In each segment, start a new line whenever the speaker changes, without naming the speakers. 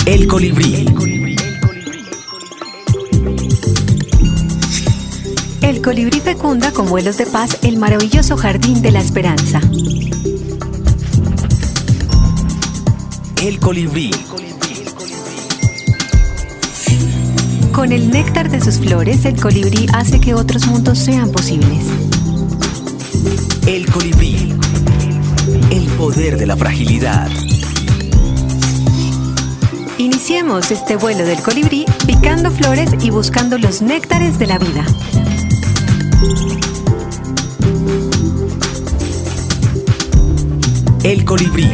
El colibrí.
El colibrí fecunda con vuelos de paz el maravilloso jardín de la esperanza.
El colibrí.
Con el néctar de sus flores, el colibrí hace que otros mundos sean posibles.
El colibrí. El poder de la fragilidad.
Iniciemos este vuelo del colibrí picando flores y buscando los néctares de la vida.
El colibrí.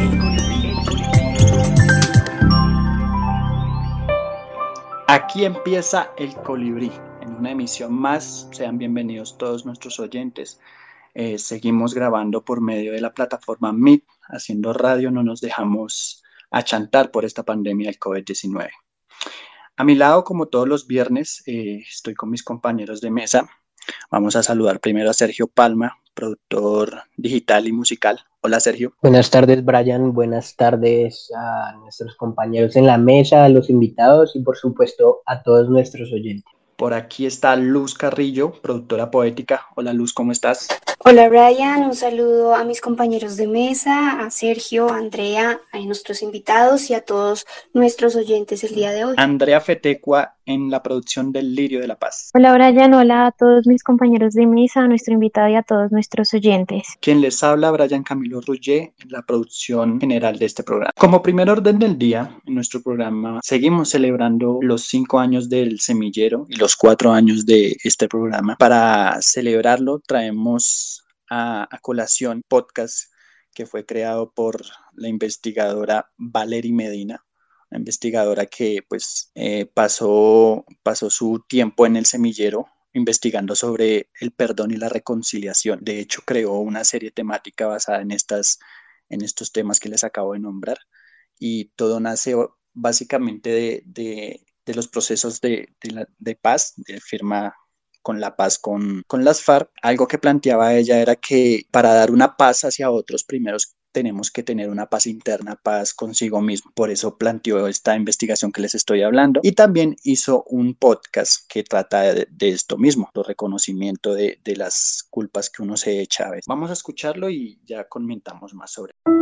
Aquí empieza El Colibrí, en una emisión más. Sean bienvenidos todos nuestros oyentes. Seguimos grabando por medio de la plataforma Meet, haciendo radio, no nos dejamos achantar por esta pandemia del COVID-19. A mi lado, como todos los viernes, estoy con mis compañeros de mesa. Vamos a saludar primero a Sergio Palma, productor digital y musical. Hola, Sergio.
Buenas tardes, Brian. Buenas tardes a nuestros compañeros en la mesa, a los invitados y, por supuesto, a todos nuestros oyentes.
Por aquí está Luz Carrillo, productora poética. Hola, Luz, ¿cómo estás?
Hola, Brian. Un saludo a mis compañeros de mesa, a Sergio, a Andrea, a nuestros invitados y a todos nuestros oyentes el día de hoy.
Andrea Fetecua en la producción del Lirio de la Paz.
Hola, Brian. Hola a todos mis compañeros de mesa, a nuestro invitado y a todos nuestros oyentes.
Quien les habla, Brian Camilo Ruggier, en la producción general de este programa. Como primer orden del día, en nuestro programa seguimos celebrando los 5 años del Semillero y los 4 años de este programa. Para celebrarlo traemos a colación podcast que fue creado por la investigadora Valery Medina, una investigadora que pasó su tiempo en el Semillero investigando sobre el perdón y la reconciliación. De hecho, creó una serie temática basada en estos temas que les acabo de nombrar, y todo nace básicamente de los procesos de paz, de firma con la paz con las FARC. Algo que planteaba ella era que para dar una paz hacia otros, primero tenemos que tener una paz interna, paz consigo mismo. Por eso planteó esta investigación que les estoy hablando, y también hizo un podcast que trata de esto mismo, el reconocimiento de las culpas que uno se echa a veces. Vamos a escucharlo y ya comentamos más sobre eso.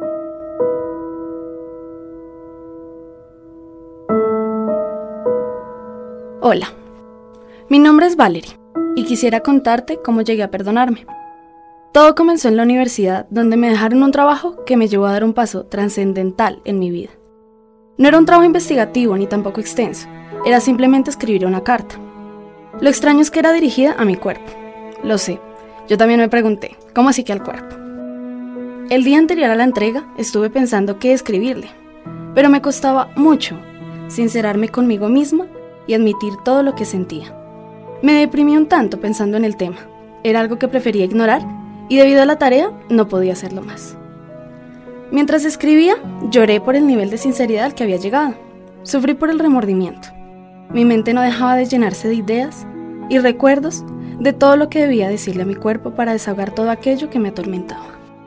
Hola, mi nombre es Valery y quisiera contarte cómo llegué a perdonarme. Todo comenzó en la universidad, donde me dejaron un trabajo que me llevó a dar un paso trascendental en mi vida. No era un trabajo investigativo ni tampoco extenso, era simplemente escribir una carta. Lo extraño es que era dirigida a mi cuerpo. Lo sé, yo también me pregunté, ¿cómo así que al cuerpo? El día anterior a la entrega estuve pensando qué escribirle, pero me costaba mucho sincerarme conmigo misma y admitir todo lo que sentía. Me deprimí un tanto pensando en el tema. Era algo que prefería ignorar y debido a la tarea no podía hacerlo más. Mientras escribía, lloré por el nivel de sinceridad al que había llegado. Sufrí por el remordimiento. Mi mente no dejaba de llenarse de ideas y recuerdos de todo lo que debía decirle a mi cuerpo para desahogar todo aquello que me atormentaba.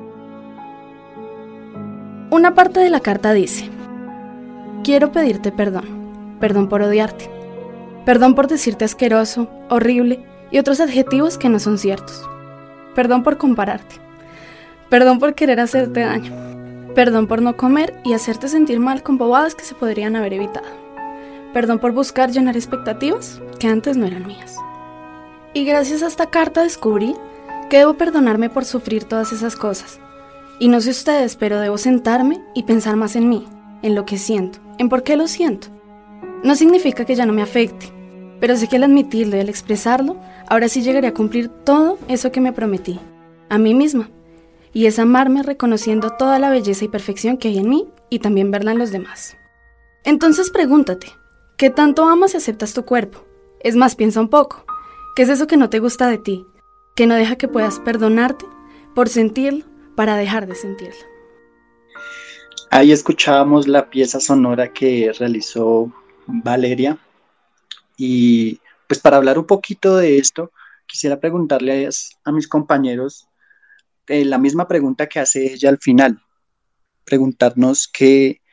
Una parte de la carta dice: quiero pedirte perdón. Perdón por odiarte. Perdón por decirte asqueroso, horrible y otros adjetivos que no son ciertos. Perdón por compararte. Perdón por querer hacerte daño. Perdón por no comer y hacerte sentir mal con bobadas que se podrían haber evitado. Perdón por buscar llenar expectativas que antes no eran mías. Y gracias a esta carta descubrí que debo perdonarme por sufrir todas esas cosas. Y no sé ustedes, pero debo sentarme y pensar más en mí, en lo que siento, en por qué lo siento. No significa que ya no me afecte, pero sé que al admitirlo y al expresarlo, ahora sí llegaré a cumplir todo eso que me prometí, a mí misma. Y es amarme reconociendo toda la belleza y perfección que hay en mí y también verla en los demás. Entonces pregúntate, ¿qué tanto amas y aceptas tu cuerpo? Es más, piensa un poco, ¿qué es eso que no te gusta de ti? Que no deja que puedas perdonarte por sentirlo para dejar de sentirlo.
Ahí escuchábamos la pieza sonora que realizó Valeria, y pues para hablar un poquito de esto quisiera preguntarles a mis compañeros la misma pregunta que hace ella al final, preguntarnos qué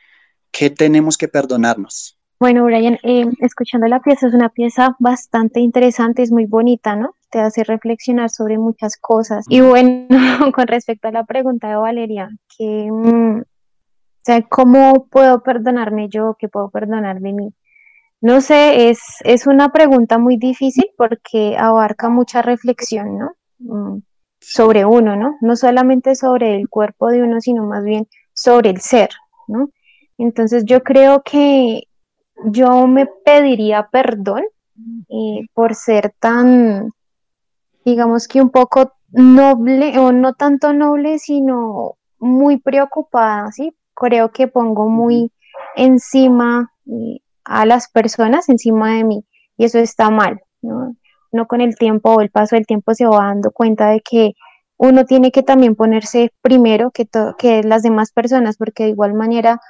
¿Qué tenemos que perdonarnos?
Bueno, Brian, escuchando la pieza, es una pieza bastante interesante, es muy bonita, ¿no? Te hace reflexionar sobre muchas cosas. Y bueno, con respecto a la pregunta de Valeria, o sea, ¿cómo puedo perdonarme yo? ¿Qué puedo perdonar de mí? No sé, es una pregunta muy difícil porque abarca mucha reflexión, ¿no? Sobre
Sí.
uno, ¿no? No solamente sobre el cuerpo de uno, sino más bien sobre el ser, ¿no? Entonces yo creo que yo me pediría perdón por ser tan, digamos que un poco noble, o no tanto noble, sino muy preocupada, ¿sí? Creo que pongo
Ujú.
muy encima a las personas, encima de mí, y eso está mal, ¿no? Uno con el tiempo o el paso del tiempo se va dando cuenta de que uno tiene que también ponerse primero que las demás personas, porque de igual manera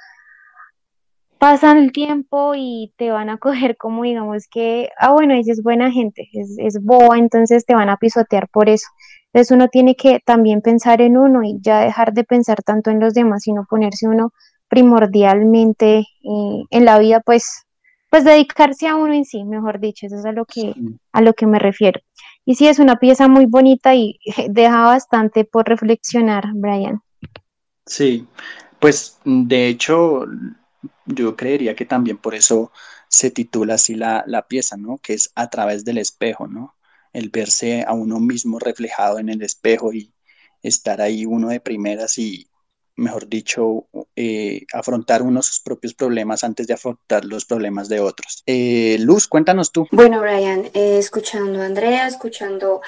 pasan el tiempo y te van a coger como digamos que, bueno, ella es buena gente, es boba, entonces te van a pisotear por eso. Entonces uno tiene que también pensar en uno y ya dejar de pensar tanto en los demás, sino ponerse uno primordialmente en la vida, pues dedicarse a uno en sí, mejor dicho, eso es
Sí.
a lo que me refiero. Y sí, es una pieza muy bonita y deja bastante por reflexionar, Brian.
Sí, pues de hecho yo creería que también por eso se titula así la pieza, ¿no? Que es a través del espejo, ¿no? El verse a uno mismo reflejado en el espejo y estar ahí uno de primeras y, mejor dicho, afrontar uno sus propios problemas antes de afrontar los problemas de otros. Luz, cuéntanos tú.
Bueno, Brian, escuchando a Andrea, escuchando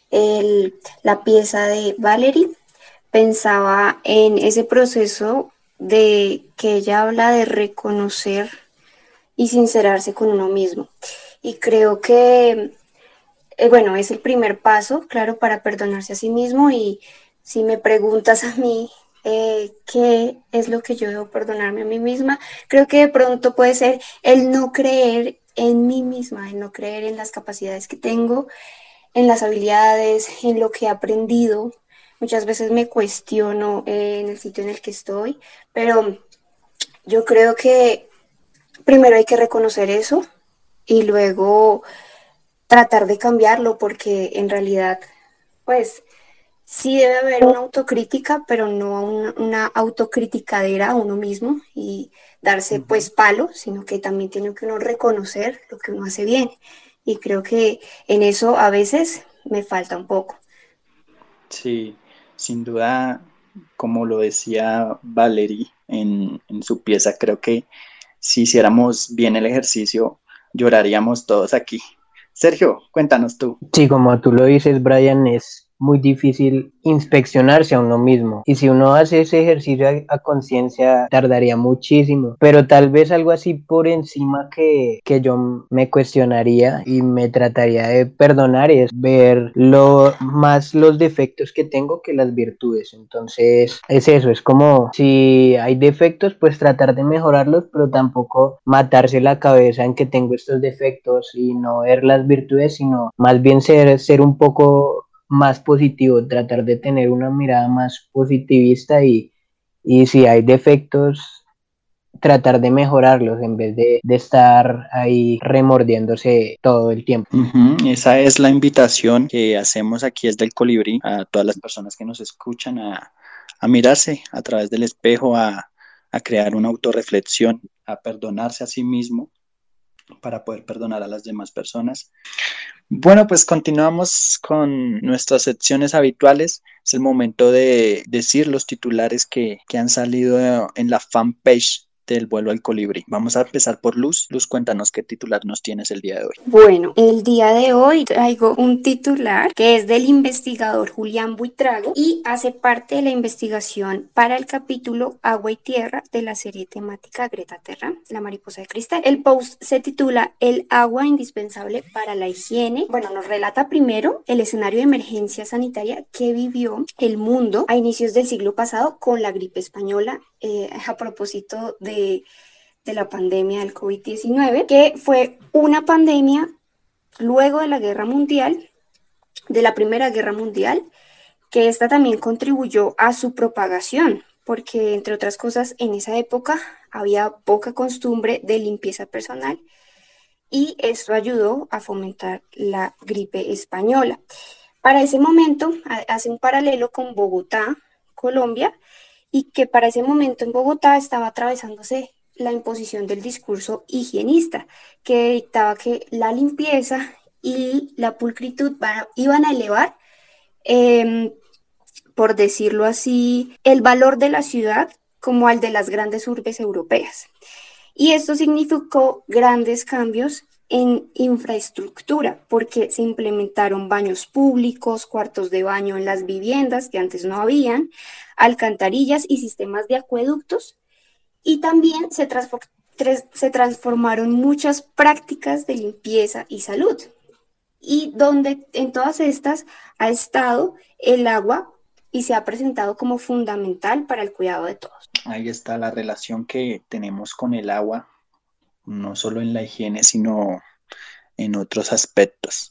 la pieza de Valerie, pensaba en ese proceso de que ella habla de reconocer y sincerarse con uno mismo. Y creo que, bueno, es el primer paso, claro, para perdonarse a sí mismo. Y si me preguntas a mí qué es lo que yo debo perdonarme a mí misma, creo que de pronto puede ser el no creer en mí misma, el no creer en las capacidades que tengo, en las habilidades, en lo que he aprendido. Muchas veces me cuestiono en el sitio en el que estoy, pero yo creo que primero hay que reconocer eso y luego tratar de cambiarlo, porque en realidad, pues sí debe haber una autocrítica, pero no una autocriticadera a uno mismo y darse
Ujú.
pues palo, sino que también tiene que uno reconocer lo que uno hace bien. Y creo que en eso a veces me falta un poco.
Sí, sin duda, como lo decía Valerie en su pieza, creo que si hiciéramos bien el ejercicio, lloraríamos todos aquí. Sergio, cuéntanos tú.
Sí, como tú lo dices, Brian, es muy difícil inspeccionarse a uno mismo. Y si uno hace ese ejercicio a conciencia, tardaría muchísimo. Pero tal vez algo así por encima que yo me cuestionaría y me trataría de perdonar es ver más los defectos que tengo que las virtudes. Entonces, es eso, es como si hay defectos, pues tratar de mejorarlos, pero tampoco matarse la cabeza en que tengo estos defectos y no ver las virtudes, sino más bien ser un poco más positivo, tratar de tener una mirada más positivista y si hay defectos, tratar de mejorarlos en vez de estar ahí remordiéndose todo el tiempo.
Ujú. Esa es la invitación que hacemos aquí desde el Colibrí a todas las personas que nos escuchan a mirarse a través del espejo, a crear una autorreflexión, a perdonarse a sí mismo para poder perdonar a las demás personas. Bueno, pues continuamos con nuestras secciones habituales. Es el momento de decir los titulares que han salido en la fanpage del vuelo al colibrí. Vamos a empezar por Luz. Luz, cuéntanos qué titular nos tienes el día de hoy.
Bueno, el día de hoy traigo un titular que es del investigador Julián Buitrago y hace parte de la investigación para el capítulo Agua y Tierra de la serie temática Greta Terra, la mariposa de cristal. El post se titula El agua indispensable para la higiene. Bueno, nos relata primero el escenario de emergencia sanitaria que vivió el mundo a inicios del siglo pasado con la gripe española, a propósito de la pandemia del COVID-19, que fue una pandemia luego de la Guerra Mundial, de la Primera Guerra Mundial, que esta también contribuyó a su propagación, porque entre otras cosas en esa época había poca costumbre de limpieza personal y esto ayudó a fomentar la gripe española. Para ese momento hace un paralelo con Bogotá, Colombia, y que para ese momento en Bogotá estaba atravesándose la imposición del discurso higienista, que dictaba que la limpieza y la pulcritud iban a elevar, por decirlo así, el valor de la ciudad como al de las grandes urbes europeas. Y esto significó grandes cambios en infraestructura, porque se implementaron baños públicos, cuartos de baño en las viviendas que antes no habían, alcantarillas y sistemas de acueductos, y también se transformaron muchas prácticas de limpieza y salud, y donde en todas estas ha estado el agua y se ha presentado como fundamental para el cuidado de todos.
Ahí está la relación que tenemos con el agua, no solo en la higiene, sino en otros aspectos.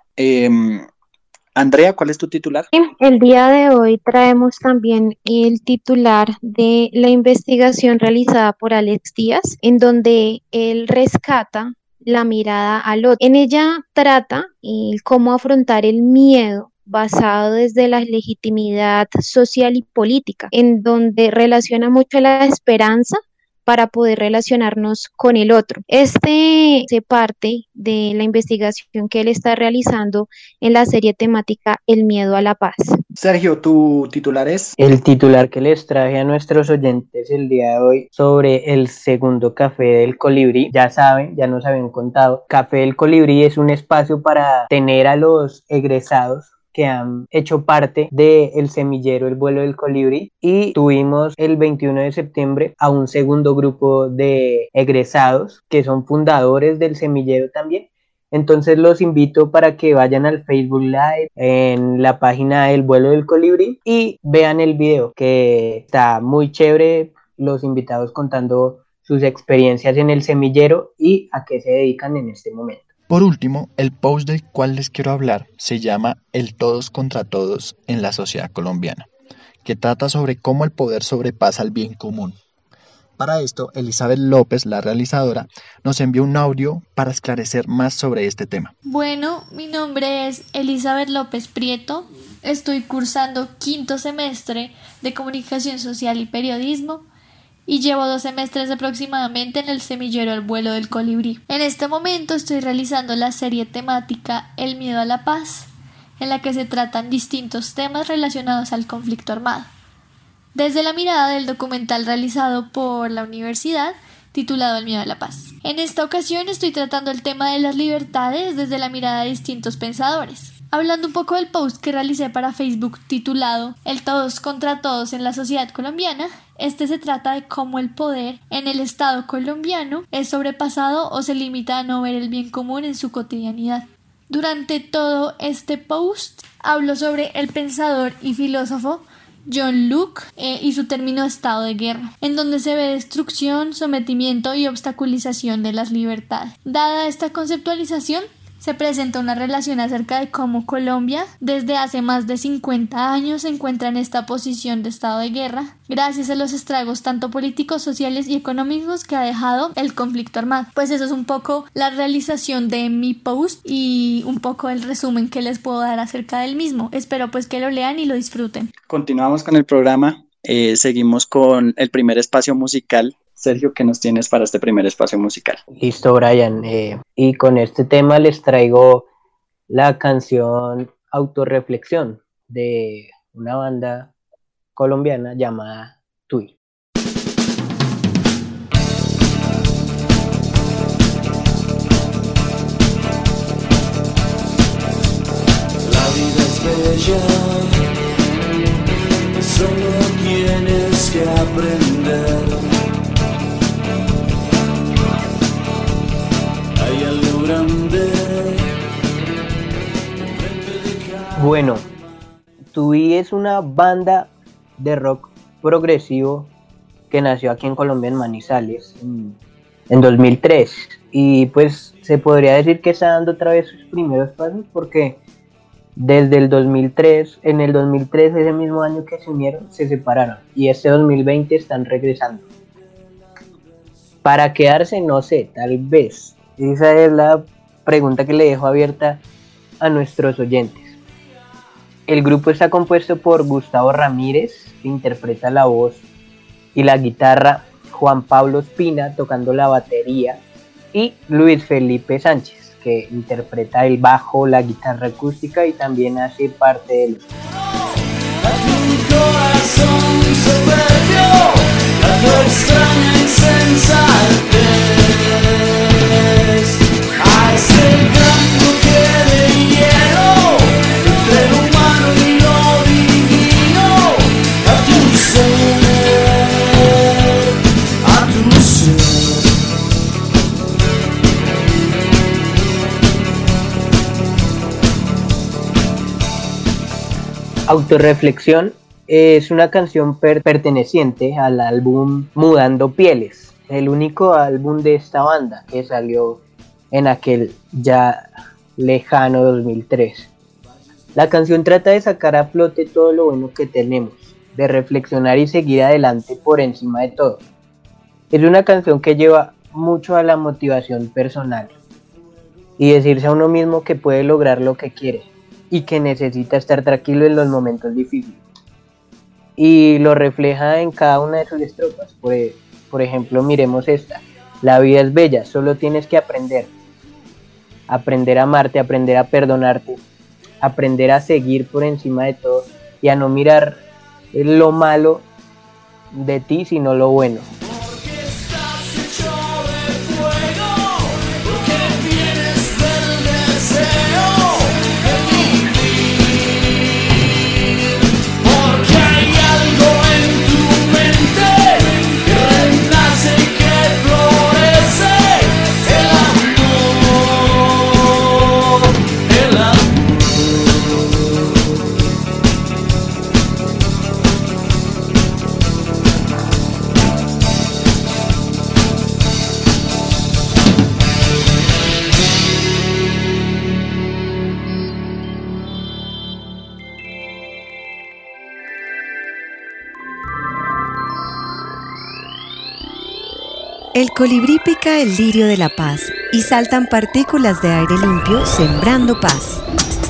Andrea, ¿cuál es tu titular?
El día de hoy traemos también el titular de la investigación realizada por Alex Díaz, en donde él rescata la mirada al otro. En ella trata cómo afrontar el miedo basado desde la legitimidad social y política, en donde relaciona mucho la esperanza para poder relacionarnos con el otro. Este se parte de la investigación que él está realizando en la serie temática El miedo a la paz.
Sergio, ¿tu titular es?
El titular que les traje a nuestros oyentes el día de hoy sobre el segundo Café del Colibrí. Ya saben, ya nos habían contado, Café del Colibrí es un espacio para tener a los egresados que han hecho parte del semillero El Vuelo del Colibrí, y tuvimos el 21 de septiembre a un segundo grupo de egresados que son fundadores del semillero también. Entonces los invito para que vayan al Facebook Live en la página El Vuelo del Colibrí y vean el video, que está muy chévere, los invitados contando sus experiencias en el semillero y a qué se dedican en este momento.
Por último, el post del cual les quiero hablar se llama El todos contra todos en la sociedad colombiana, que trata sobre cómo el poder sobrepasa el bien común. Para esto, Elizabeth López, la realizadora, nos envió un audio para esclarecer más sobre este tema.
Bueno, mi nombre es Elizabeth López Prieto, estoy cursando 5º semestre de Comunicación Social y Periodismo, y llevo 2 semestres aproximadamente en el semillero El Vuelo del Colibrí. En este momento estoy realizando la serie temática El miedo a la paz, en la que se tratan distintos temas relacionados al conflicto armado, desde la mirada del documental realizado por la universidad titulado El miedo a la paz. En esta ocasión estoy tratando el tema de las libertades desde la mirada de distintos pensadores. Hablando un poco del post que realicé para Facebook titulado El todos contra todos en la sociedad colombiana, este se trata de cómo el poder en el Estado colombiano es sobrepasado o se limita a no ver el bien común en su cotidianidad. Durante todo este post hablo sobre el pensador y filósofo John Locke y su término estado de guerra, en donde se ve destrucción, sometimiento y obstaculización de las libertades. Dada esta conceptualización, se presenta una relación acerca de cómo Colombia desde hace más de 50 años se encuentra en esta posición de estado de guerra gracias a los estragos tanto políticos, sociales y económicos que ha dejado el conflicto armado. Pues eso es un poco la realización de mi post y un poco el resumen que les puedo dar acerca del mismo. Espero pues que lo lean y lo disfruten.
Continuamos con el programa, seguimos con el primer espacio musical. Sergio, ¿qué nos tienes para este primer espacio musical?
Listo, Brian. Y con este tema les traigo la canción Autorreflexión de una banda colombiana llamada Tui.
La vida es bella, solo tienes que aprender.
Bueno, Tui es una banda de rock progresivo que nació aquí en Colombia, en Manizales, en 2003. Y pues se podría decir que está dando otra vez sus primeros pasos, porque desde el 2003, en el 2003, ese mismo año que se unieron, se separaron. Y este 2020 están regresando. Para quedarse, no sé, tal vez. Esa es la pregunta que le dejo abierta a nuestros oyentes. El grupo está compuesto por Gustavo Ramírez, que interpreta la voz y la guitarra, Juan Pablo Espina tocando la batería y Luis Felipe Sánchez, que interpreta el bajo, la guitarra acústica y también hace parte de los...
Tu corazón se perdió, a tu extraña insensatez, a ese campo que de hielo entre lo humano y lo divino, a tu ser, a tu ser.
Autorreflexión es una canción perteneciente al álbum Mudando Pieles, el único álbum de esta banda que salió en aquel ya lejano 2003. La canción trata de sacar a flote todo lo bueno que tenemos, de reflexionar y seguir adelante por encima de todo. Es una canción que lleva mucho a la motivación personal y decirse a uno mismo que puede lograr lo que quiere y que necesita estar tranquilo en los momentos difíciles. Y lo refleja en cada una de sus estrofas. Por ejemplo, miremos esta. La vida es bella, solo tienes que aprender. Aprender a amarte, aprender a perdonarte, aprender a seguir por encima de todo y a no mirar lo malo de ti, sino lo bueno.
El colibrí pica el lirio de la paz y saltan partículas de aire limpio sembrando paz.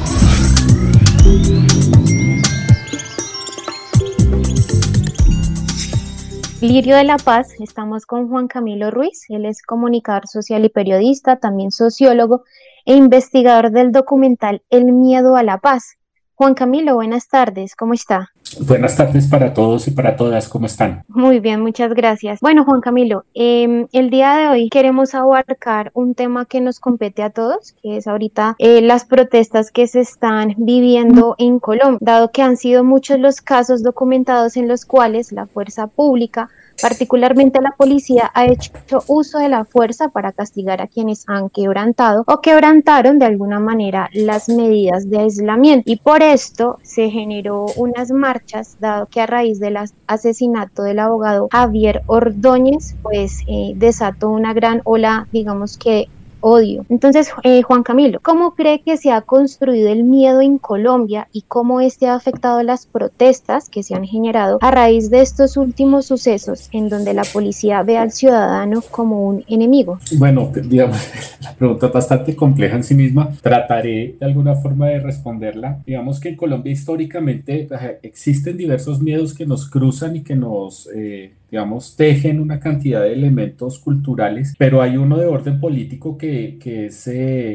Lirio de la Paz, estamos con Juan Camilo Ruiz, él es comunicador social y periodista, también sociólogo e investigador del documental El miedo a la paz. Juan Camilo, buenas tardes, ¿cómo está?
Buenas tardes para todos y para todas, ¿cómo están?
Muy bien, muchas gracias. Bueno, Juan Camilo, el día de hoy queremos abarcar un tema que nos compete a todos, que es ahorita las protestas que se están viviendo en Colombia, dado que han sido muchos los casos documentados en los cuales la fuerza pública, particularmente la policía, ha hecho uso de la fuerza para castigar a quienes han quebrantado o quebrantaron de alguna manera las medidas de aislamiento. Y por esto se generó unas marchas, dado que a raíz del asesinato del abogado Javier Ordóñez, pues desató una gran ola, digamos que odio. Entonces, Juan Camilo, ¿cómo cree que se ha construido el miedo en Colombia y cómo este ha afectado las protestas que se han generado a raíz de estos últimos sucesos en donde la policía ve al ciudadano como un enemigo?
Bueno, digamos, la pregunta es bastante compleja en sí misma. Trataré de alguna forma de responderla. Digamos que en Colombia históricamente existen diversos miedos que nos cruzan y que nos digamos, tejen una cantidad de elementos culturales, pero hay uno de orden político que es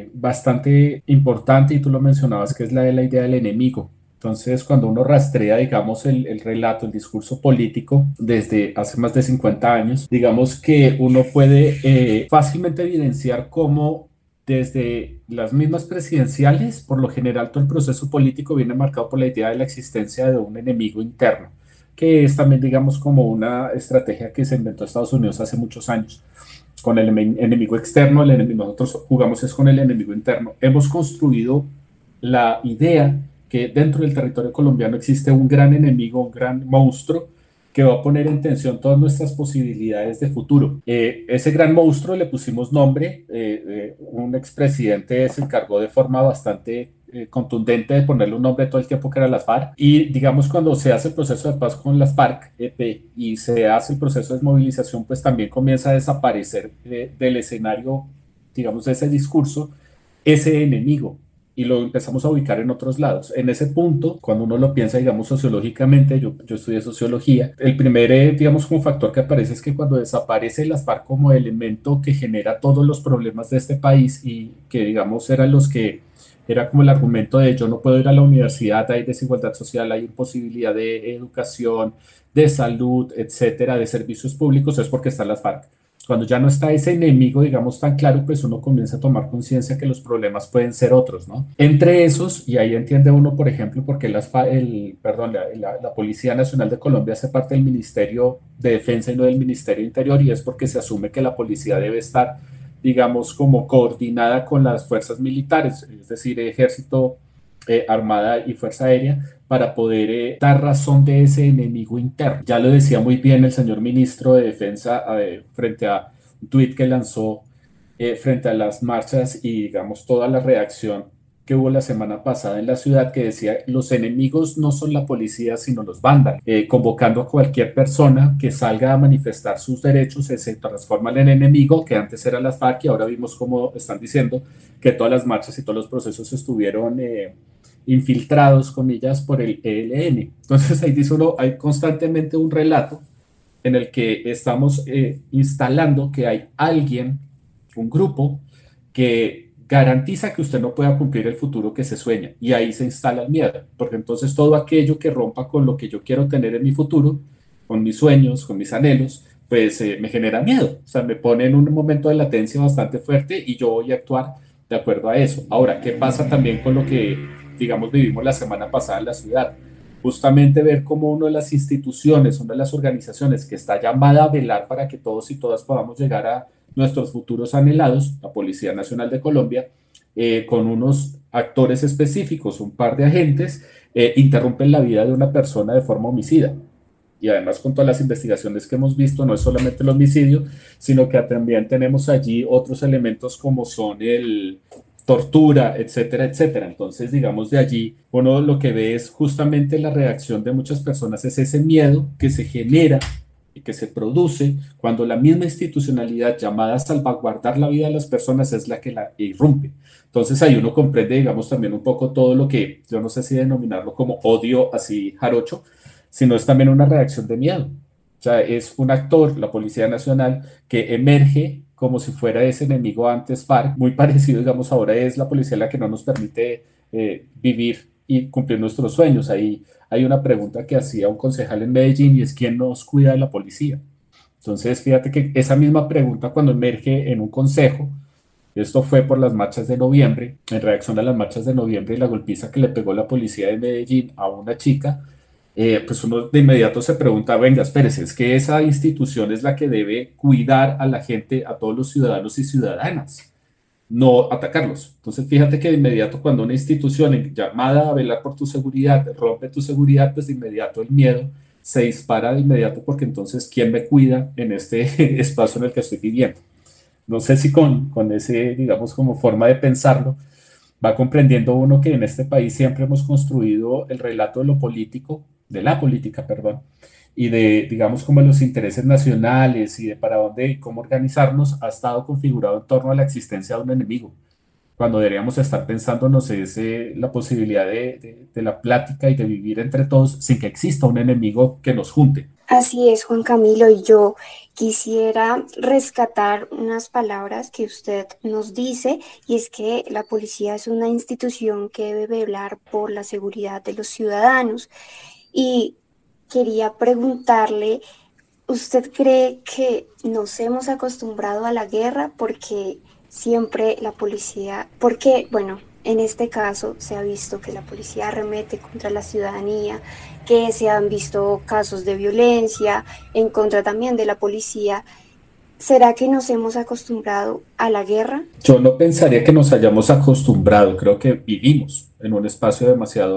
bastante importante y tú lo mencionabas, que es la de la idea del enemigo. Entonces, cuando uno rastrea, digamos, el relato, el discurso político desde hace más de 50 años, digamos que uno puede fácilmente evidenciar cómo desde las mismas presidenciales, por lo general, todo el proceso político viene marcado por la idea de la existencia de un enemigo interno, que es también, digamos, como una estrategia que se inventó Estados Unidos hace muchos años. Con el enemigo externo, nosotros jugamos es con el enemigo interno. Hemos construido la idea que dentro del territorio colombiano existe un gran enemigo, un gran monstruo, que va a poner en tensión todas nuestras posibilidades de futuro. Ese gran monstruo le pusimos nombre, un expresidente se encargó de forma bastante contundente de ponerle un nombre todo el tiempo que era las FARC. Y digamos cuando se hace el proceso de paz con las FARC y se hace el proceso de desmovilización, pues también comienza a desaparecer del escenario, digamos, de ese discurso, ese enemigo, y lo empezamos a ubicar en otros lados. En ese punto, cuando uno lo piensa, digamos, sociológicamente, yo estudié sociología, el primer, digamos, como factor que aparece es que cuando desaparece las FARC como elemento que genera todos los problemas de este país y que, digamos, eran los que, era como el argumento de yo no puedo ir a la universidad, hay desigualdad social, hay imposibilidad de educación, de salud, etcétera, de servicios públicos, es porque están las FARC. Cuando ya no está ese enemigo, digamos, tan claro, pues uno comienza a tomar conciencia que los problemas pueden ser otros, ¿no? Entre esos, y ahí entiende uno, por ejemplo, porque la Policía Nacional de Colombia hace parte del Ministerio de Defensa y no del Ministerio de Interior, y es porque se asume que la policía debe estar, digamos, como coordinada con las fuerzas militares, es decir, Ejército, Armada y Fuerza Aérea, para poder dar razón de ese enemigo interno. Ya lo decía muy bien el señor ministro de Defensa frente a un tuit que lanzó frente a las marchas y, digamos, toda la reacción que hubo la semana pasada en la ciudad, que decía: los enemigos no son la policía, sino los vándalos, convocando a cualquier persona que salga a manifestar sus derechos, se transforma en el enemigo, que antes era las FARC, y ahora vimos cómo están diciendo que todas las marchas y todos los procesos estuvieron infiltrados, comillas, por el ELN. Entonces ahí dice uno, hay constantemente un relato en el que estamos instalando que hay alguien, un grupo, que garantiza que usted no pueda cumplir el futuro que se sueña, y ahí se instala el miedo, porque entonces todo aquello que rompa con lo que yo quiero tener en mi futuro, con mis sueños, con mis anhelos, pues me genera miedo, o sea, me pone en un momento de latencia bastante fuerte y yo voy a actuar de acuerdo a eso. Ahora, ¿qué pasa también con lo que, digamos, vivimos la semana pasada en la ciudad? Justamente ver cómo una de las instituciones, una de las organizaciones que está llamada a velar para que todos y todas podamos llegar a nuestros futuros anhelados, la Policía Nacional de Colombia, con unos actores específicos, un par de agentes, interrumpen la vida de una persona de forma homicida. Y además, con todas las investigaciones que hemos visto, no es solamente el homicidio, sino que también tenemos allí otros elementos como son el tortura, etcétera, etcétera. Entonces, digamos, de allí uno lo que ve es justamente la reacción de muchas personas, es ese miedo que se genera y que se produce cuando la misma institucionalidad llamada a salvaguardar la vida de las personas es la que la irrumpe. Entonces ahí uno comprende, digamos, también un poco todo lo que, yo no sé si denominarlo como odio así jarocho, sino es también una reacción de miedo. O sea, es un actor, la Policía Nacional, que emerge como si fuera ese enemigo antes FARC, muy parecido, digamos, ahora es la policía la que no nos permite vivir y cumplir nuestros sueños. Ahí hay una pregunta que hacía un concejal en Medellín, y es: ¿quién nos cuida de la policía? Entonces, fíjate que esa misma pregunta, cuando emerge en un consejo, esto fue por las marchas de noviembre, en reacción a las marchas de noviembre y la golpiza que le pegó la policía de Medellín a una chica, pues uno de inmediato se pregunta: venga, espérese, es que esa institución es la que debe cuidar a la gente, a todos los ciudadanos y ciudadanas, no atacarlos. Entonces, fíjate que de inmediato, cuando una institución llamada a velar por tu seguridad rompe tu seguridad, pues de inmediato el miedo se dispara de inmediato, porque entonces, ¿quién me cuida en este espacio en el que estoy viviendo? No sé si con ese, digamos, como forma de pensarlo, va comprendiendo uno que en este país siempre hemos construido el relato de lo político, de la política, perdón, y de, digamos, como los intereses nacionales y de para dónde y cómo organizarnos, ha estado configurado en torno a la existencia de un enemigo, cuando deberíamos estar pensándonos la posibilidad de la plática y de vivir entre todos sin que exista un enemigo que nos junte.
Así es, Juan Camilo, y yo quisiera rescatar unas palabras que usted nos dice, y es que la policía es una institución que debe velar por la seguridad de los ciudadanos. Y quería preguntarle, ¿usted cree que nos hemos acostumbrado a la guerra porque siempre la policía, porque, bueno, en este caso se ha visto que la policía arremete contra la ciudadanía, que se han visto casos de violencia en contra también de la policía? ¿Será que nos hemos acostumbrado a la guerra?
Yo no pensaría que nos hayamos acostumbrado, creo que vivimos en un espacio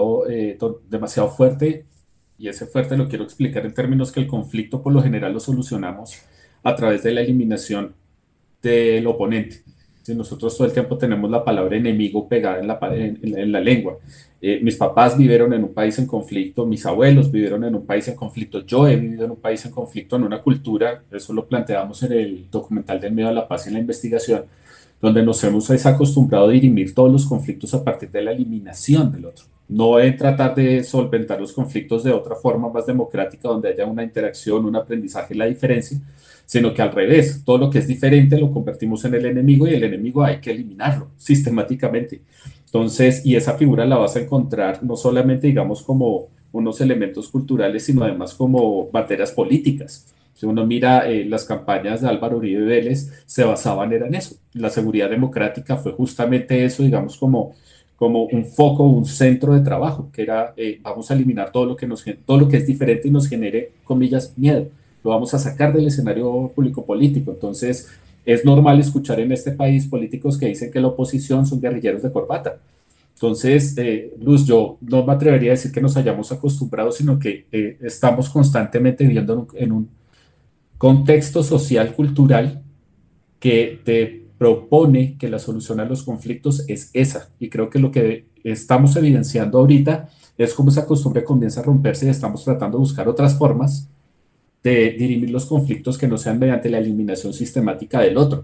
demasiado fuerte, y ese fuerte lo quiero explicar en términos que el conflicto por lo general lo solucionamos a través de la eliminación del oponente. Si nosotros todo el tiempo tenemos la palabra enemigo pegada en la lengua. Mis papás vivieron en un país en conflicto, mis abuelos vivieron en un país en conflicto, yo he vivido en un país en conflicto, en una cultura, eso lo planteamos en el documental del miedo a la paz y en la investigación, donde nos hemos acostumbrado a dirimir todos los conflictos a partir de la eliminación del otro. No en tratar de solventar los conflictos de otra forma más democrática, donde haya una interacción, un aprendizaje, la diferencia, sino que al revés, todo lo que es diferente lo convertimos en el enemigo y el enemigo hay que eliminarlo sistemáticamente. Entonces, y esa figura la vas a encontrar no solamente, digamos, como unos elementos culturales, sino además como banderas políticas. Si uno mira las campañas de Álvaro Uribe Vélez, se basaban en eso. La seguridad democrática fue justamente eso, digamos, como un foco, un centro de trabajo, que era vamos a eliminar todo lo que es diferente y nos genere, comillas, miedo. Lo vamos a sacar del escenario público político. Entonces, es normal escuchar en este país políticos que dicen que la oposición son guerrilleros de corbata. Entonces, Luz, yo no me atrevería a decir que nos hayamos acostumbrado, sino que estamos constantemente viviendo en un contexto social, cultural, que te propone que la solución a los conflictos es esa. Y creo que lo que estamos evidenciando ahorita es cómo esa costumbre comienza a romperse y estamos tratando de buscar otras formas de dirimir los conflictos que no sean mediante la eliminación sistemática del otro.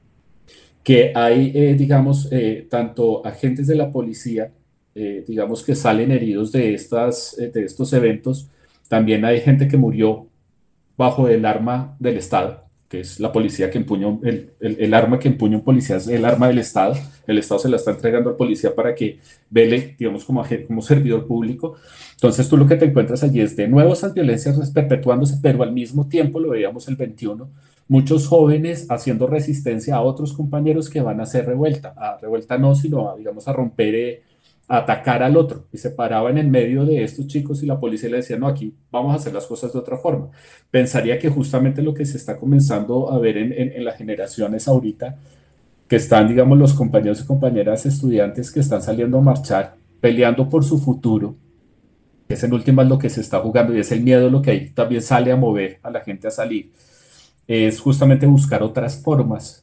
Que hay, digamos, tanto agentes de la policía, digamos, que salen heridos de estos eventos, también hay gente que murió bajo el arma del Estado, que es la policía que empuña, el arma que empuña un policía es el arma del Estado. El Estado se la está entregando al policía para que vele, digamos, como servidor público. Entonces tú lo que te encuentras allí es de nuevo esas violencias perpetuándose, pero al mismo tiempo, lo veíamos el 21, muchos jóvenes haciendo resistencia a otros compañeros que van a hacer revuelta. A revuelta no, sino a, digamos, a romper, a atacar al otro. Y se paraban en medio de estos chicos y la policía le decía, no, aquí vamos a hacer las cosas de otra forma. Pensaría que justamente lo que se está comenzando a ver en las generaciones ahorita, que están, digamos, los compañeros y compañeras estudiantes que están saliendo a marchar, peleando por su futuro, que es en últimas lo que se está jugando y es el miedo lo que ahí también sale a mover a la gente a salir, es justamente buscar otras formas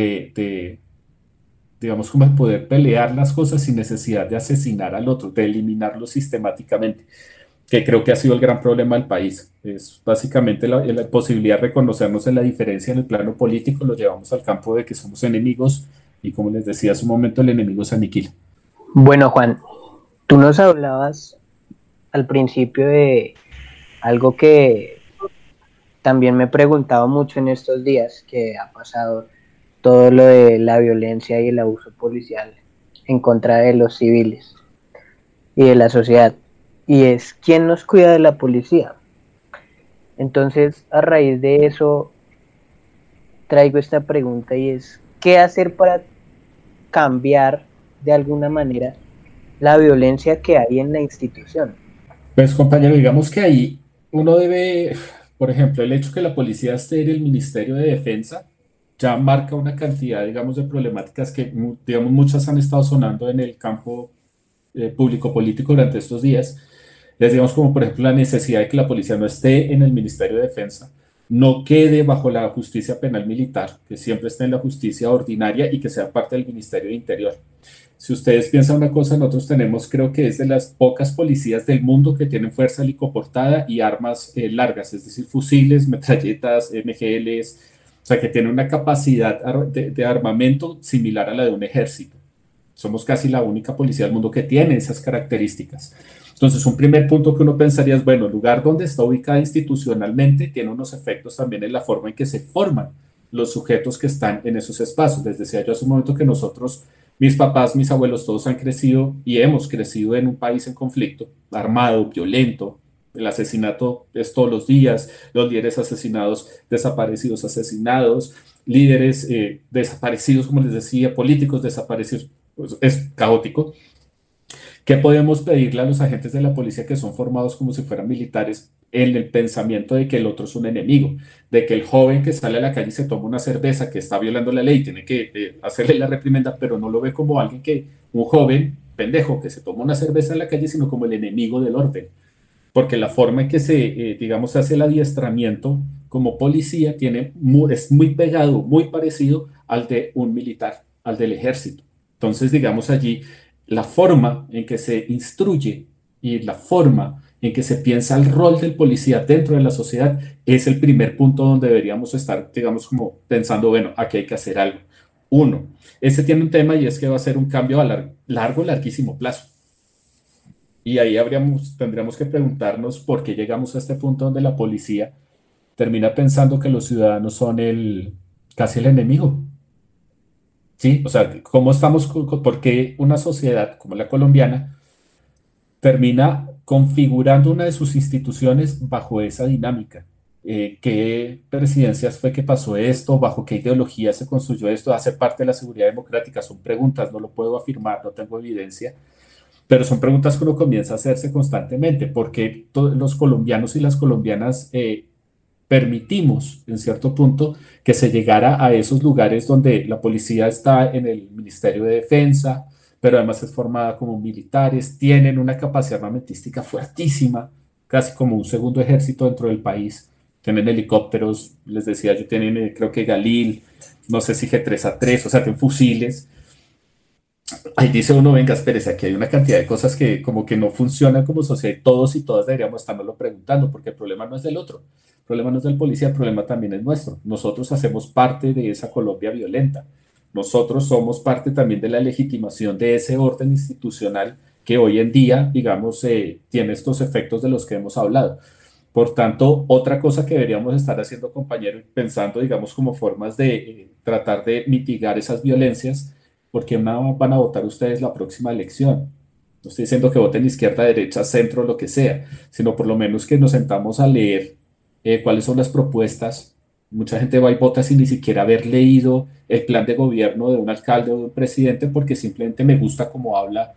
digamos, como poder pelear las cosas sin necesidad de asesinar al otro, de eliminarlo sistemáticamente, que creo que ha sido el gran problema del país. Es básicamente la posibilidad de reconocernos en la diferencia en el plano político, lo llevamos al campo de que somos enemigos y, como les decía hace un momento, el enemigo se aniquila.
Bueno, Juan, tú nos hablabas al principio de algo que también me he preguntado mucho en estos días, que ha pasado todo lo de la violencia y el abuso policial en contra de los civiles y de la sociedad, y es ¿quién nos cuida de la policía? Entonces, a raíz de eso traigo esta pregunta y es ¿qué hacer para cambiar de alguna manera la violencia que hay en la institución?
Pues, compañero, digamos que ahí uno debe, por ejemplo, el hecho que la policía esté en el Ministerio de Defensa ya marca una cantidad, digamos, de problemáticas que, digamos, muchas han estado sonando en el campo público-político durante estos días. Les digamos, como por ejemplo la necesidad de que la policía no esté en el Ministerio de Defensa, no quede bajo la justicia penal militar, que siempre esté en la justicia ordinaria y que sea parte del Ministerio de Interior. Si ustedes piensan una cosa, nosotros tenemos, creo que es de las pocas policías del mundo que tienen fuerza helicoportada y armas largas, es decir, fusiles, metralletas, MGLs, o sea, que tienen una capacidad de armamento similar a la de un ejército. Somos casi la única policía del mundo que tiene esas características. Entonces, un primer punto que uno pensaría es, bueno, el lugar donde está ubicada institucionalmente tiene unos efectos también en la forma en que se forman los sujetos que están en esos espacios. Les decía yo hace un momento que nosotros, mis papás, mis abuelos, todos han crecido y hemos crecido en un país en conflicto, armado, violento. El asesinato es todos los días, los líderes asesinados, desaparecidos, asesinados, líderes desaparecidos, como les decía, políticos desaparecidos. Pues es caótico. ¿Qué podemos pedirle a los agentes de la policía que son formados como si fueran militares en el pensamiento de que el otro es un enemigo? De que el joven que sale a la calle y se toma una cerveza, que está violando la ley, tiene que hacerle la reprimenda, pero no lo ve como alguien un joven pendejo que se toma una cerveza en la calle, sino como el enemigo del orden. Porque la forma en que digamos, hace el adiestramiento como policía es muy pegado, muy parecido al de un militar. al del ejército. Entonces, digamos allí, la forma en que se instruye y la forma en que se piensa el rol del policía dentro de la sociedad es el primer punto donde deberíamos estar, digamos, como pensando, bueno, aquí hay que hacer algo. Uno, este tiene un tema y es que va a ser un cambio a larguísimo plazo. Y ahí tendríamos que preguntarnos por qué llegamos a este punto donde la policía termina pensando que los ciudadanos son casi el enemigo. ¿Sí? O sea, ¿cómo estamos, por qué una sociedad como la colombiana termina configurando una de sus instituciones bajo esa dinámica? ¿Qué presidencias fue que pasó esto? ¿Bajo qué ideología se construyó esto? ¿Hace parte de la seguridad democrática? Son preguntas, no lo puedo afirmar, no tengo evidencia, pero son preguntas que uno comienza a hacerse constantemente, porque todos los colombianos y las colombianas permitimos, en cierto punto, que se llegara a esos lugares donde la policía está en el Ministerio de Defensa, pero además es formada como militares, tienen una capacidad armamentística fuertísima, casi como un segundo ejército dentro del país. Tienen helicópteros, les decía yo, tienen creo que Galil, no sé si G3A3, o sea, tienen fusiles. Ahí dice uno, venga, espérese, aquí hay una cantidad de cosas que como que no funcionan como sociedad y todos y todas deberíamos estarnoslo preguntando, porque el problema no es del otro, el problema no es del policía, el problema también es nuestro. Nosotros hacemos parte de esa Colombia violenta. Nosotros somos parte también de la legitimación de ese orden institucional que hoy en día, digamos, tiene estos efectos de los que hemos hablado. Por tanto, otra cosa que deberíamos estar haciendo, compañero, pensando, digamos, como formas de tratar de mitigar esas violencias, porque van a votar ustedes la próxima elección. No estoy diciendo que voten izquierda, derecha, centro, lo que sea, sino por lo menos que nos sentamos a leer cuáles son las propuestas. Mucha gente va y vota sin ni siquiera haber leído el plan de gobierno de un alcalde o de un presidente, porque simplemente me gusta cómo habla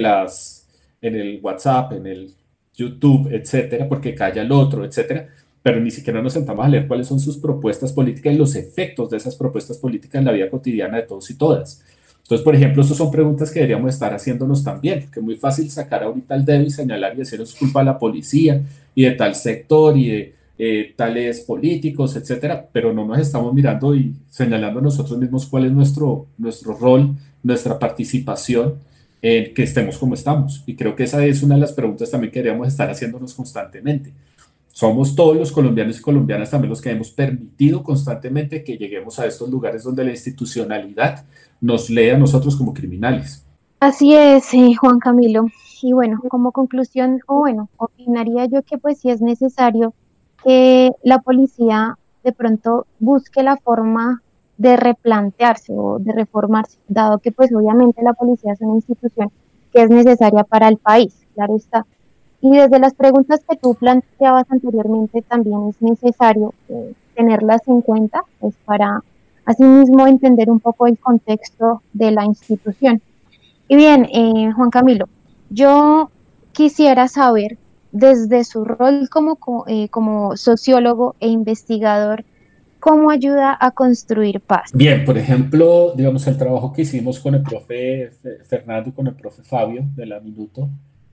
en el WhatsApp, en el YouTube, etcétera, porque calla el otro, etcétera, pero ni siquiera nos sentamos a leer cuáles son sus propuestas políticas y los efectos de esas propuestas políticas en la vida cotidiana de todos y todas. Entonces, por ejemplo, esas son preguntas que deberíamos estar haciéndonos también, porque es muy fácil sacar ahorita el dedo y señalar y decir es culpa de la policía y de tal sector y de tales políticos, etcétera, pero no nos estamos mirando y señalando nosotros mismos cuál es nuestro rol, nuestra participación en que estemos como estamos. Y creo que esa es una de las preguntas también que deberíamos estar haciéndonos constantemente. Somos todos los colombianos y colombianas también los que hemos permitido constantemente que lleguemos a estos lugares donde la institucionalidad nos lee a nosotros como criminales.
Así es, Juan Camilo. Y bueno, como conclusión, o bueno, opinaría yo que pues sí es necesario que la policía de pronto busque la forma de replantearse o de reformarse, dado que pues obviamente la policía es una institución que es necesaria para el país, claro está. Y desde las preguntas que tú planteabas anteriormente, también es necesario tenerlas en cuenta, pues para asimismo entender un poco el contexto de la institución. Y bien, Juan Camilo, yo quisiera saber, desde su rol como sociólogo e investigador, ¿cómo ayuda a construir paz?
Bien, por ejemplo, digamos, el trabajo que hicimos con el profe Fernando y con el profe Fabio de la Minuto,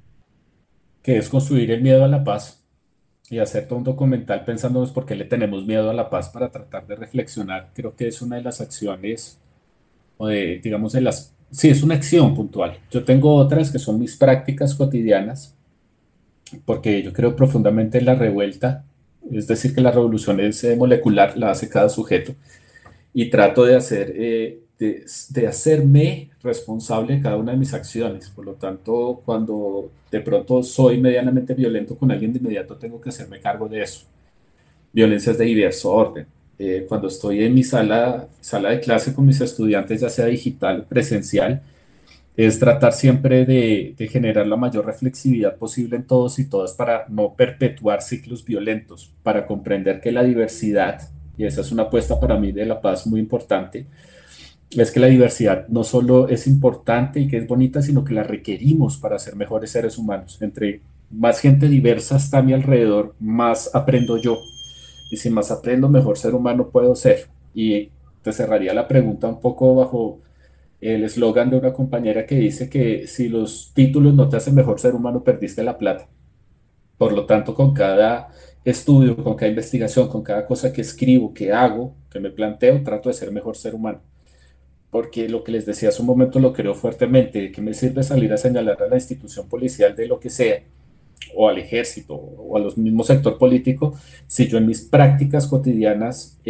que es construir el miedo a la paz y hacer todo un documental pensándonos por qué le tenemos miedo a la paz para tratar de reflexionar. Creo que es una de las acciones, o de, digamos, sí, es una acción puntual. Yo tengo otras que son mis prácticas cotidianas, porque yo creo profundamente en la revuelta, es decir, que la revolución es molecular, la hace cada sujeto, y trato de hacerme responsable de cada una de mis acciones. Por lo tanto, cuando de pronto soy medianamente violento con alguien, de inmediato tengo que hacerme cargo de eso. Violencias de diverso orden. Cuando estoy en mi sala de clase con mis estudiantes, ya sea digital o presencial, es tratar siempre de generar la mayor reflexividad posible en todos y todas para no perpetuar ciclos violentos, para comprender que la diversidad, y esa es una apuesta para mí de la paz muy importante, es que la diversidad no solo es importante y que es bonita, sino que la requerimos para ser mejores seres humanos. Entre más gente diversa está a mi alrededor, más aprendo yo. Y si más aprendo, mejor ser humano puedo ser. Y te cerraría la pregunta un poco bajo el eslogan de una compañera que dice que si los títulos no te hacen mejor ser humano, perdiste la plata. Por lo tanto, con cada estudio, con cada investigación, con cada cosa que escribo, que hago, que me planteo, trato de ser mejor ser humano. porque lo que les decía hace un momento lo creo fuertemente. ¿De qué me sirve salir a señalar a la institución policial de lo que sea, o al ejército, o a los mismos sector político, si yo en mis prácticas cotidianas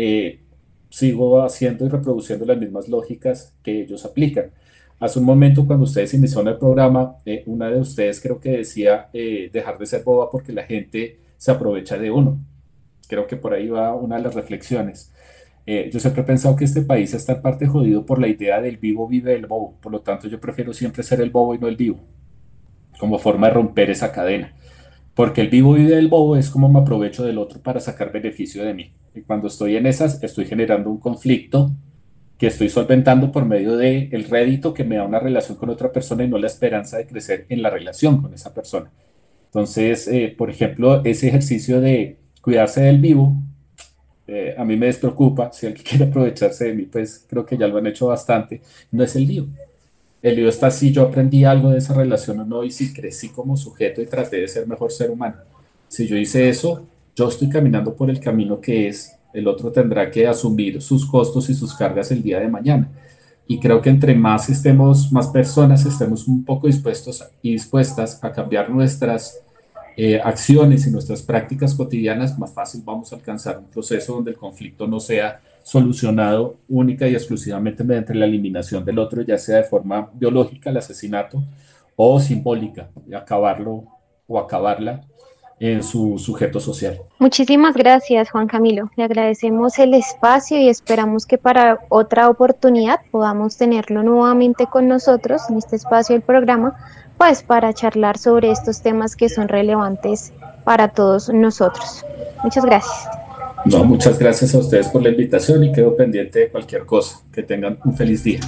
sigo haciendo y reproduciendo las mismas lógicas que ellos aplican? Hace un momento, cuando ustedes iniciaron el programa, una de ustedes creo que decía dejar de ser boba porque la gente se aprovecha de uno. Creo que por ahí va una de las reflexiones. Yo siempre he pensado que este país está en parte jodido por la idea del vivo vive del bobo. Por lo tanto, yo prefiero siempre ser el bobo y no el vivo, como forma de romper esa cadena. Porque el vivo vive del bobo es como me aprovecho del otro para sacar beneficio de mí. Y cuando estoy en esas, estoy generando un conflicto que estoy solventando por medio del rédito que me da una relación con otra persona y no la esperanza de crecer en la relación con esa persona. Entonces, por ejemplo, ese ejercicio de cuidarse del vivo, a mí me despreocupa. Si alguien quiere aprovecharse de mí, pues creo que ya lo han hecho bastante. No es el lío. El lío está si yo aprendí algo de esa relación o no, y si crecí como sujeto y traté de ser mejor ser humano. Si yo hice eso, yo estoy caminando por el camino que es. El otro tendrá que asumir sus costos y sus cargas el día de mañana. Y creo que entre más personas estemos un poco dispuestos y dispuestas a cambiar nuestras acciones y nuestras prácticas cotidianas, más fácil vamos a alcanzar un proceso donde el conflicto no sea solucionado única y exclusivamente mediante la eliminación del otro, ya sea de forma biológica, el asesinato, o simbólica, de acabarlo o acabarla en su sujeto social.
Muchísimas gracias, Juan Camilo. Le agradecemos el espacio y esperamos que para otra oportunidad podamos tenerlo nuevamente con nosotros en este espacio del programa, pues para charlar sobre estos temas que son relevantes para todos nosotros. Muchas gracias.
No, muchas gracias a ustedes por la invitación y quedo pendiente de cualquier cosa. Que tengan un feliz día.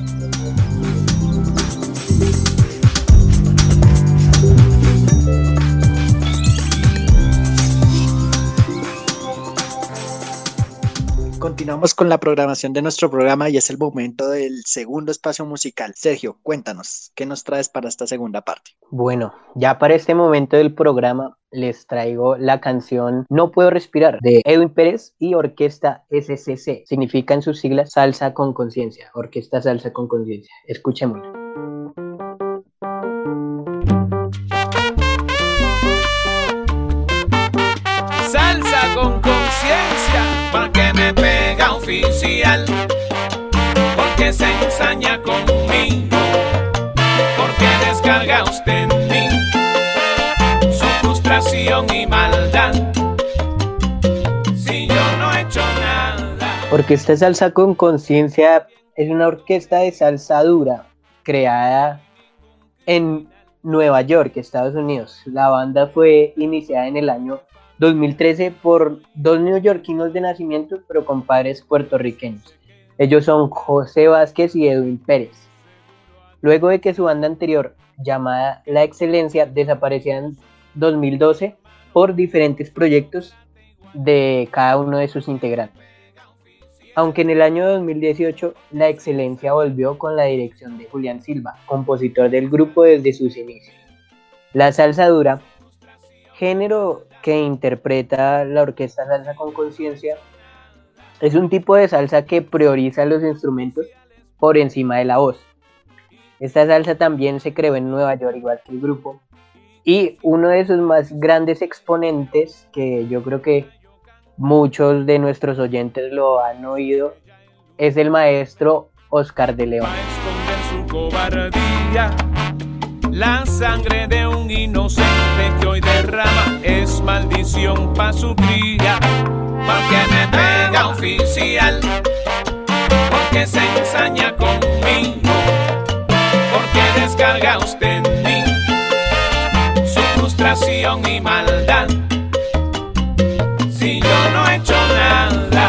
Continuamos con la programación de nuestro programa y es el momento del segundo espacio musical. Sergio, cuéntanos, ¿qué nos traes para esta segunda parte?
Bueno, ya para este momento del programa les traigo la canción No Puedo Respirar de Edwin Pérez y Orquesta SCC. Significa en sus siglas Salsa con Conciencia, Orquesta Salsa con Conciencia. Escuchémosla.
Salsa con conciencia, porque me pega oficial, porque se ensaña conmigo, porque descarga usted en mí su frustración y maldad, si yo no he hecho nada.
Orquesta Salsa con Conciencia es una orquesta de salsa dura creada en Nueva York, Estados Unidos. La banda fue iniciada en el año 2013 por dos neoyorquinos de nacimiento, pero con padres puertorriqueños. Ellos son José Vázquez y Edwin Pérez. Luego de que su banda anterior, llamada La Excelencia, desapareciera en 2012 por diferentes proyectos de cada uno de sus integrantes. Aunque en el año 2018 La Excelencia volvió con la dirección de Julián Silva, compositor del grupo desde sus inicios. La salsa dura, género que interpreta la Orquesta Salsa con Conciencia, es un tipo de salsa que prioriza los instrumentos por encima de la voz. Esta salsa también se creó en Nueva York, igual que el grupo, y uno de sus más grandes exponentes, que yo creo que muchos de nuestros oyentes lo han oído, es el maestro Oscar de León.
La sangre de un inocente que hoy derrama es maldición pa' su cría, porque me pega oficial, porque se ensaña conmigo, porque descarga usted en mí su frustración y maldad, si yo no he hecho nada.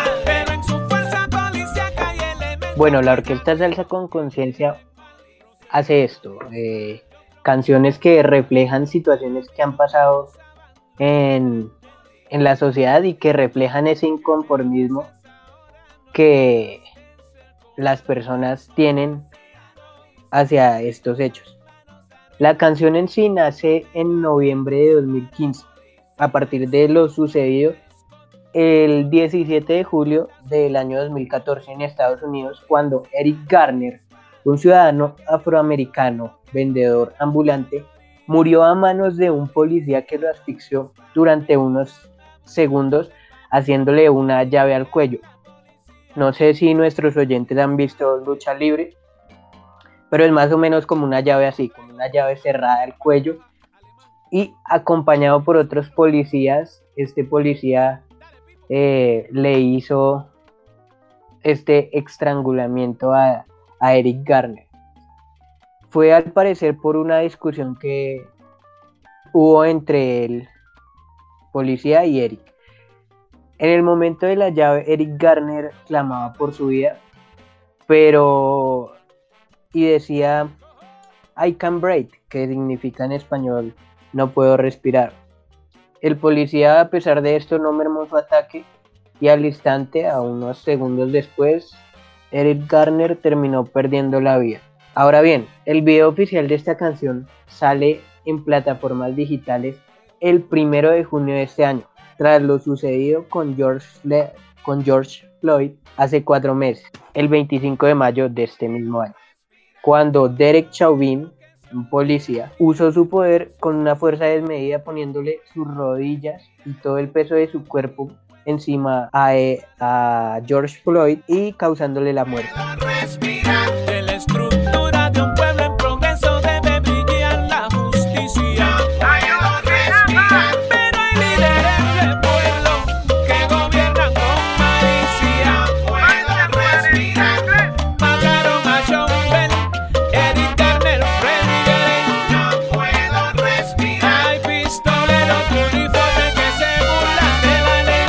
Bueno, la Orquesta Salsa con Conciencia hace esto, canciones que reflejan situaciones que han pasado en la sociedad y que reflejan ese inconformismo que las personas tienen hacia estos hechos. La canción en sí nace en noviembre de 2015, a partir de lo sucedido el 17 de julio del año 2014 en Estados Unidos, cuando Eric Garner, un ciudadano afroamericano vendedor ambulante, murió a manos de un policía que lo asfixió durante unos segundos haciéndole una llave al cuello. No sé si nuestros oyentes han visto lucha libre, pero es más o menos como una llave así, como una llave cerrada al cuello, y acompañado por otros policías. Este policía le hizo este estrangulamiento a Eric Garner. Fue al parecer por una discusión que hubo entre el policía y Eric. En el momento de la llave, Eric Garner clamaba por su vida, y decía I can breathe, que significa en español no puedo respirar. El policía, a pesar de esto, no mermó su ataque y al instante, a unos segundos después, Eric Garner terminó perdiendo la vida. Ahora bien, el video oficial de esta canción sale en plataformas digitales el 1 de junio de este año, tras lo sucedido con George Floyd hace 4 meses, el 25 de mayo de este mismo año, cuando Derek Chauvin, un policía, usó su poder con una fuerza desmedida, poniéndole sus rodillas y todo el peso de su cuerpo encima a George Floyd y causándole la muerte.
De la estructura de un pueblo en progreso debe brillar la justicia. Pero hay líderes del pueblo que gobiernan con malicia. Mataron a Chauvin, Eric Garner, Freddie Gray. No puedo respirar. Hay pistoleros de uniforme que se burlan de la ley.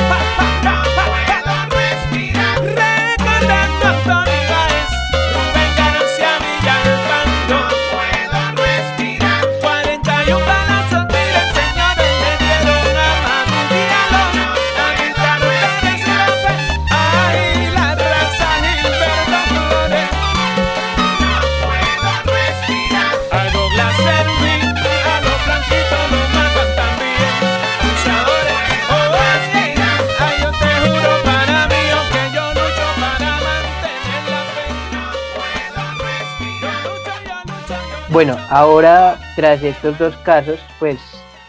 No puedo respirar. Recordando a Tony Báez, Rubén García Villalpando. No puedo respirar. 41 balazos, miren señores, le dieron a Manu Diallo. Habitaron Pérez López, ay, la raza Gilberto Flores. No puedo respirar. A Douglas Erwin, a los blanquitos los matan también. Acusadores, respirar. Ay, yo te juro para mí, que yo lucho para mantener la fe. No puedo respirar. Yo lucho.
Bueno, ahora tras estos dos casos, pues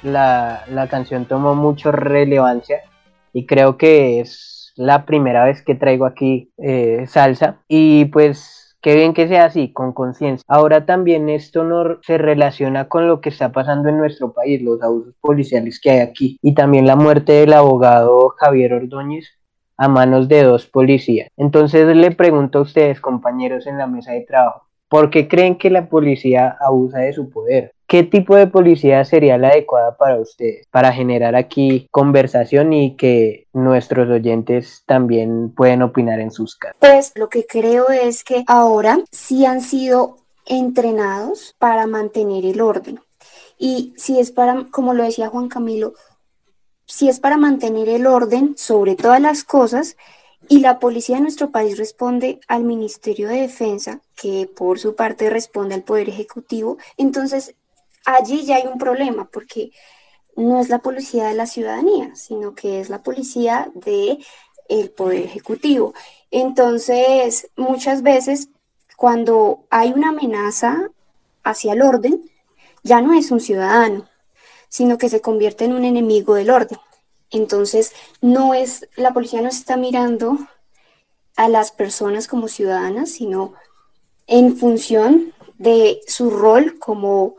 la canción tomó mucha relevancia y creo que es la primera vez que traigo aquí salsa, y pues qué bien que sea así, con conciencia. Ahora también esto no se relaciona con lo que está pasando en nuestro país, los abusos policiales que hay aquí, y también la muerte del abogado Javier Ordóñez a manos de 2 policías. Entonces le pregunto a ustedes, compañeros en la mesa de trabajo, ¿por qué creen que la policía abusa de su poder? ¿Qué tipo de policía sería la adecuada para ustedes? Para generar aquí conversación y que nuestros oyentes también pueden opinar en sus casas.
Pues lo que creo es que ahora sí han sido entrenados para mantener el orden. Y si es para, como lo decía Juan Camilo, si es para mantener el orden sobre todas las cosas, y la policía de nuestro país responde al Ministerio de Defensa, que por su parte responde al Poder Ejecutivo, entonces allí ya hay un problema, porque no es la policía de la ciudadanía, sino que es la policía del Poder Ejecutivo. Entonces, muchas veces, cuando hay una amenaza hacia el orden, ya no es un ciudadano, sino que se convierte en un enemigo del orden. Entonces, la policía no está mirando a las personas como ciudadanas, sino en función de su rol como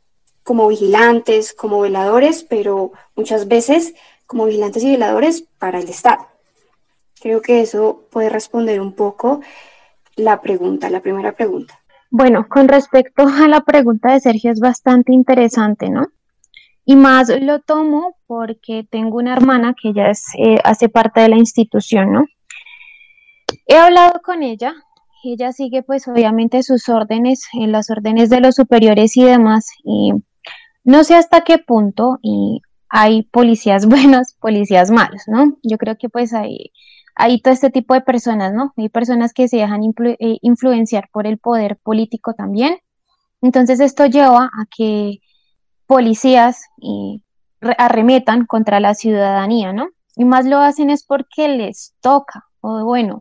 vigilantes, como veladores, pero muchas veces como vigilantes y veladores para el Estado. Creo que eso puede responder un poco la primera pregunta.
Bueno, con respecto a la pregunta de Sergio, es bastante interesante, ¿no? Y más lo tomo porque tengo una hermana que ella hace parte de la institución, ¿no? He hablado con ella ella sigue pues obviamente sus órdenes, las órdenes de los superiores y demás, y no sé hasta qué punto y hay policías buenos, policías malos, ¿no? Yo creo que pues hay todo este tipo de personas, ¿no? Hay personas que se dejan influenciar por el poder político también. Entonces esto lleva a que policías arremetan contra la ciudadanía, ¿no? Y más lo hacen es porque les toca, o bueno,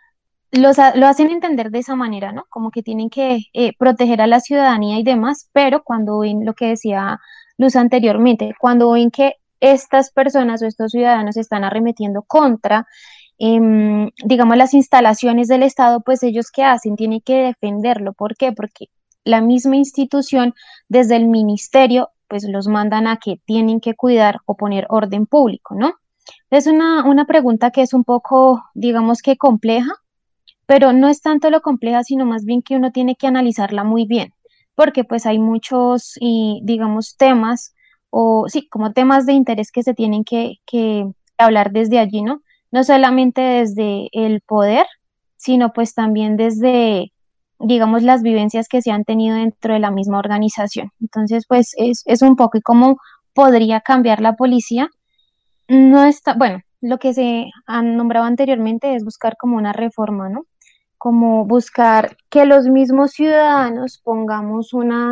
lo hacen entender de esa manera, ¿no? Como que tienen que proteger a la ciudadanía y demás, pero cuando ven lo que decía Luz anteriormente, cuando ven que estas personas o estos ciudadanos están arremetiendo contra, digamos, las instalaciones del Estado, pues ellos ¿qué hacen? Tienen que defenderlo. ¿Por qué? Porque la misma institución, desde el ministerio, pues los mandan a que tienen que cuidar o poner orden público, ¿no? Es una pregunta que es un poco, digamos que compleja, pero no es tanto lo compleja, sino más bien que uno tiene que analizarla muy bien, porque pues hay muchos, y, digamos, temas, o sí, como temas de interés que se tienen que hablar desde allí, ¿no? No solamente desde el poder, sino pues también desde, digamos, las vivencias que se han tenido dentro de la misma organización. Entonces, pues es un poco y cómo podría cambiar la policía. No está, bueno, lo que se han nombrado anteriormente es buscar como una reforma, ¿no? Como buscar que los mismos ciudadanos pongamos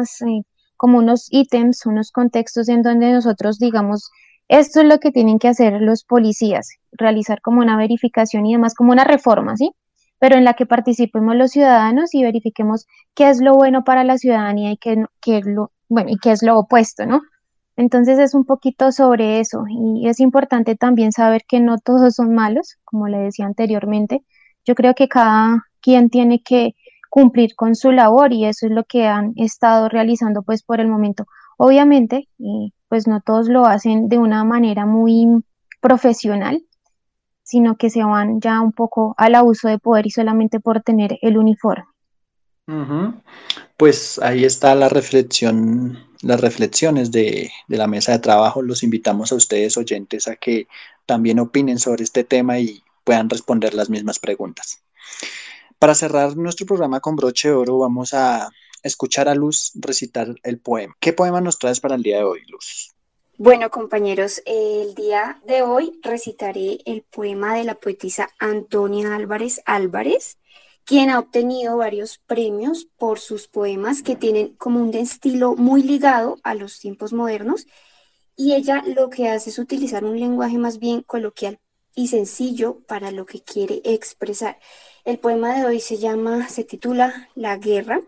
como unos ítems, unos contextos en donde nosotros digamos, esto es lo que tienen que hacer los policías, realizar como una verificación y demás, como una reforma, ¿sí? Pero en la que participemos los ciudadanos y verifiquemos qué es lo bueno para la ciudadanía y qué es bueno, y qué es lo opuesto, ¿no? Entonces es un poquito sobre eso y es importante también saber que no todos son malos, como le decía anteriormente. Yo creo que cada quien tiene que cumplir con su labor y eso es lo que han estado realizando pues por el momento. Obviamente, pues no todos lo hacen de una manera muy profesional, sino que se van ya un poco al abuso de poder y solamente por tener el uniforme.
Ujú. Pues ahí está la reflexión, las reflexiones de la mesa de trabajo. Los invitamos a ustedes, oyentes, a que también opinen sobre este tema y puedan responder las mismas preguntas. Para cerrar nuestro programa con broche de oro, vamos a escuchar a Luz recitar el poema. ¿Qué poema nos traes para el día de hoy, Luz?
Bueno, compañeros, el día de hoy recitaré el poema de la poetisa Antonia Álvarez Álvarez, quien ha obtenido varios premios por sus poemas que tienen como un estilo muy ligado a los tiempos modernos, y ella lo que hace es utilizar un lenguaje más bien coloquial y sencillo para lo que quiere expresar. El poema de hoy se titula La Guerra,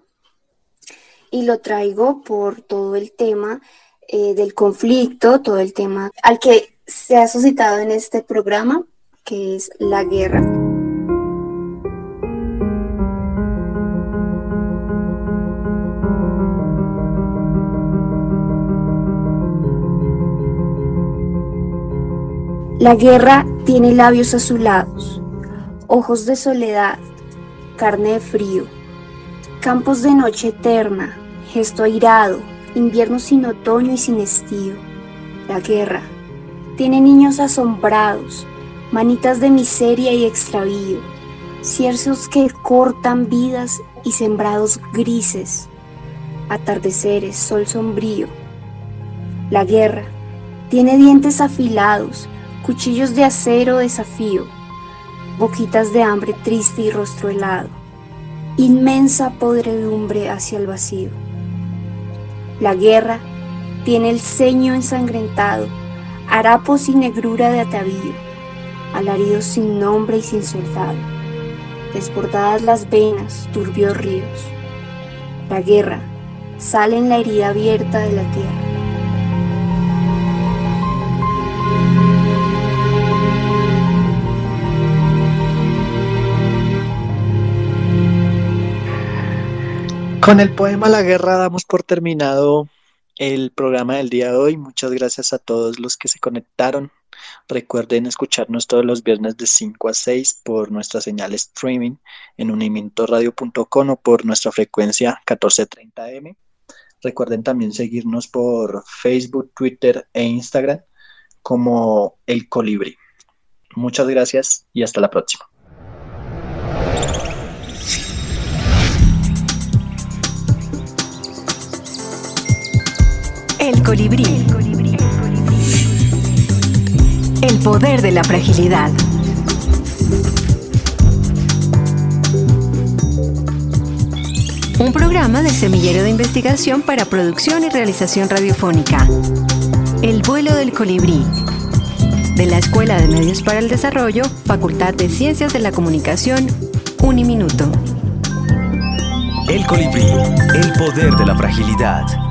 y lo traigo por todo el tema del conflicto, todo el tema al que se ha suscitado en este programa, que es la guerra. La guerra tiene labios azulados, ojos de soledad, carne de frío, campos de noche eterna, gesto airado, invierno sin otoño y sin estío. La guerra tiene niños asombrados, manitas de miseria y extravío, cierzos que cortan vidas y sembrados grises, atardeceres, sol sombrío. La guerra tiene dientes afilados, cuchillos de acero desafío, boquitas de hambre triste y rostro helado, inmensa podredumbre hacia el vacío. La guerra tiene el ceño ensangrentado, harapos y negrura de atavío, alaridos sin nombre y sin soldado, desbordadas las venas, turbios ríos. La guerra sale en la herida abierta de la tierra.
Con el poema La Guerra damos por terminado el programa del día de hoy. Muchas gracias a todos los que se conectaron. Recuerden escucharnos todos los viernes de 5 a 6 por nuestra señal streaming en unimintoradio.com o por nuestra frecuencia 1430M. Recuerden también seguirnos por Facebook, Twitter e Instagram como El Colibrí. Muchas gracias y hasta la próxima.
colibrí. El poder de la fragilidad. Un programa del Semillero de Investigación para Producción y Realización Radiofónica. El vuelo del colibrí. De la Escuela de Medios para el Desarrollo, Facultad de Ciencias de la Comunicación, Uniminuto.
El colibrí, el poder de la fragilidad.